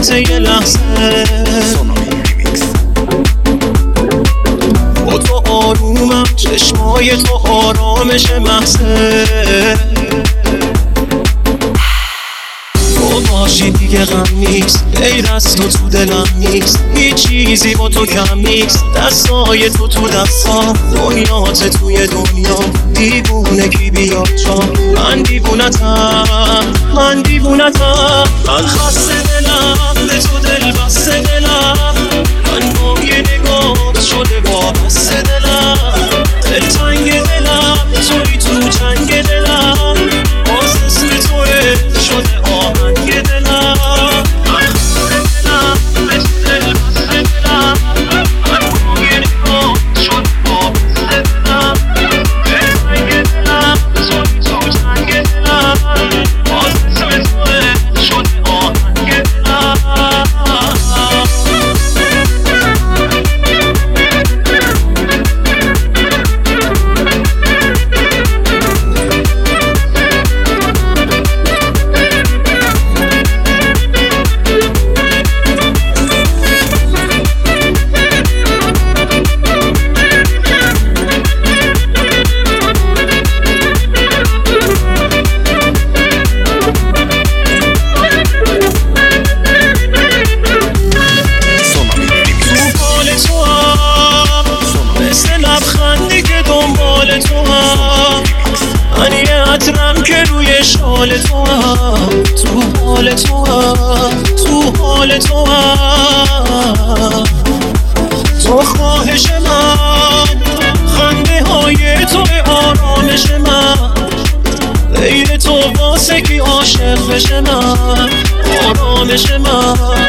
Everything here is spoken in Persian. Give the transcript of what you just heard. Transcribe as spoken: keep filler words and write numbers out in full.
واسه یه لحظه با تو آرومم، چشمای تو آرامش محضه تو باشی دیگه غم نیست، غیر از تو تو دلم نیست، هیچ چیزی با تو کم نیست، دستای تو تو دستام، دنیات توی دنیا، دیوونگی بیاد جا، من دیوونتم، من دیوونتم، من خسته دلم، به تو دل بسته دلم، من با یه نگاه شده با بسته دلم، دل تنگ دلم، توی تو جنگ دلم، باز اسم توه شده آهنگ دلم، من خسته دلم، به تو دل بسته دلم، من با یه نگاه شده با بسته دلم، دل تنگ دلم، توی تو جنگ دلم، باز اسم توه شده آهنگ دلم. که روی شال تو هم، تو حال تو هم، تو حال تو هم، تو خواهش من، خنده های تو آرامش من، غیر تو واسه کی عاشق بشه من، آرامش من.